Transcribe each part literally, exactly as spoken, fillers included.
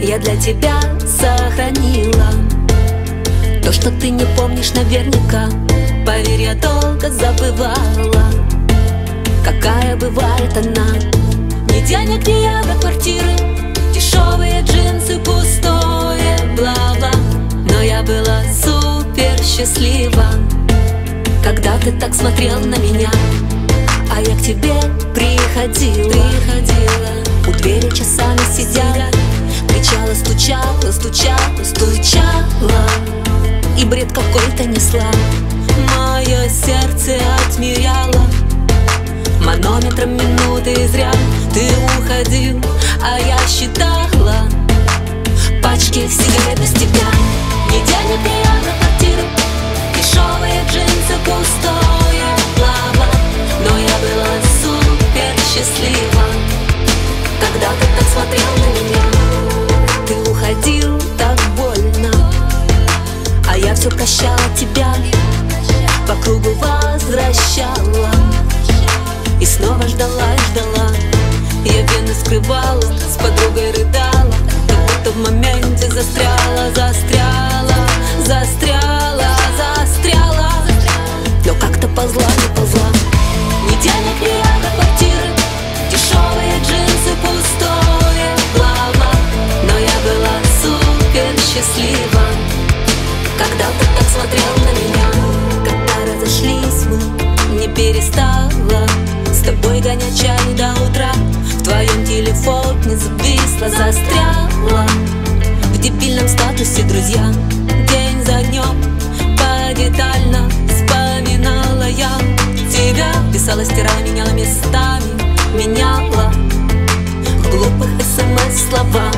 я для тебя сохранила. То, что ты не помнишь наверняка, поверь, я долго забывала, какая бывает она. Ни денег, ни евро, квартиры, дешевые джинсы, пустое бла-бла. Но я была супер счастлива, когда ты так смотрел на меня. А я к тебе приходила, приходила. У двери часами сидела, кричала, стучала, стучала, стучала, и бред какой-то несла. Мое сердце отмеряло манометром минуты зря. Ты уходил, а я считала пачки сигарет без тебя. Ни денег, ни евро, квартиры, дешевые джинсы, пустое бла-бла. Но я была супер счастлива, когда ты так смотрел на меня. Ты уходил так больно, а я все прощала тебя, по кругу возвращала, и снова ждала и ждала. Я вены скрывала, с подругой рыдала, как будто в моменте застряла, застряла, застряла, застряла. Но как-то ползла, не ползла. Ни денег, ни евро, квартиры, дешевые джинсы, пустое бла-бла. Но я была супер счастлива, когда ты так смотрел на меня. Когда разошлись мы, не перестала с тобой гонять чай до утра. В твоем телефоне зависла, застряла в дебильном статусе друзья. День за днем подетально вспоминала я тебя. Писала, стирала, меняла местами, меняла в глупых смс слова.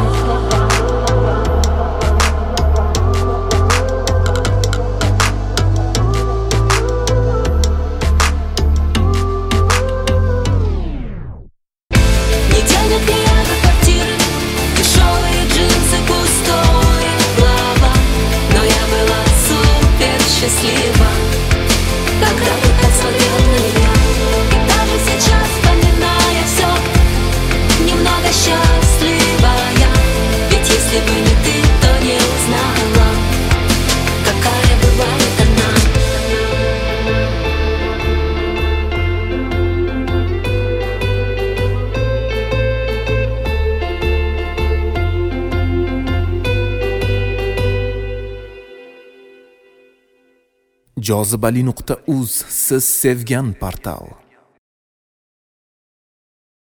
Счастлива, когда ты так смотрел на меня. И даже сейчас, вспоминая все, немного счастлива я. Ведь если бы не ты, то не узнала, какая бывает она. jozibali nuqta uz siz sevgan portal.